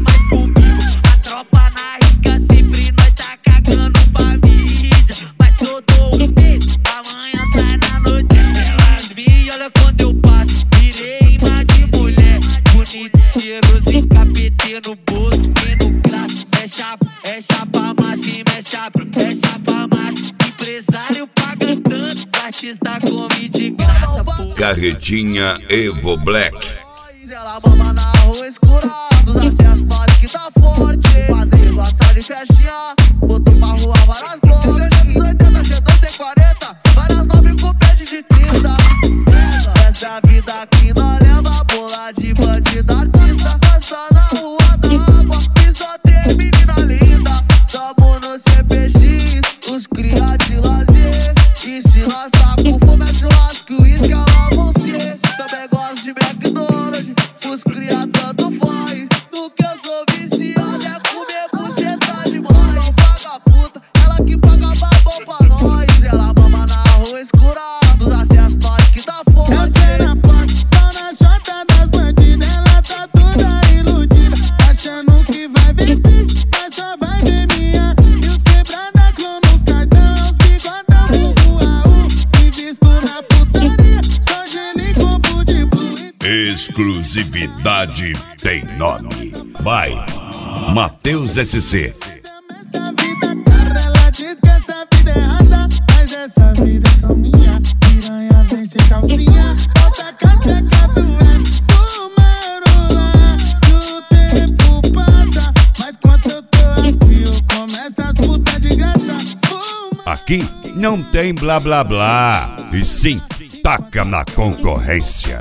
mais comigo. A tropa na rica sempre nós tá cagando pra mídia. Mas se eu dou um beijo, amanhã sai na notícia. Elas vêm, olha quando eu passo, virei imã de mulher. Bonito, cheiroso, encapetei no bolso, quem no braço. É chapa máxima, é chapa máxima. Empresário paga tanto, artista come de graça, pô. Carretinha Evo Black. Ela bamba na rua escura, nos acessos nós que tá forte. Padeiro atrás de festinha, botou pra rua várias glórias. 380, G240, várias 9 com pede de 30. Essa é a vida que nós leva, bola de bandido artista. Passa na rua da água, que só tem menina linda. Tamo no CPX, os cria de lazer. E se nós tá com fome é churrasco, uísque, ela vão ser. Também gosto de McDonald's, os cria tanto faz. Do que eu sou viciado é comer buceta demais. Paga puta, ela que paga babão pra nós. Ela bamba na rua escura, nos acessos nós que dá forte. Eu sei na porta, pau na chota das bandidas. Ela tá toda iludida, achando que vai ver pix, mas só vai ver minha. E os quebrada clã nos cartão, os bigodão vulgo AU. E visto na putaria, só gelo em copo de blue. Exclusividade tem nome. Vai, Matheus SC. Essa vida cara, ela diz que essa vida é errada, mas essa vida é só minha. Piranha vem sem calcinha, bota a cacheca do ex do Marola. E o tempo passa, mas quando eu tô aqui eu começo as putas de graça. Aqui não tem blá blá blá, e sim taca na concorrência.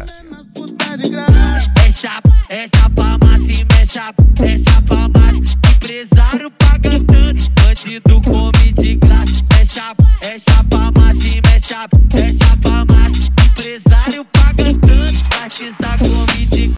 É chapa máxima, é chapa máxima. Empresário paga tanto, bandido come de graça. É chapa máxima, é chapa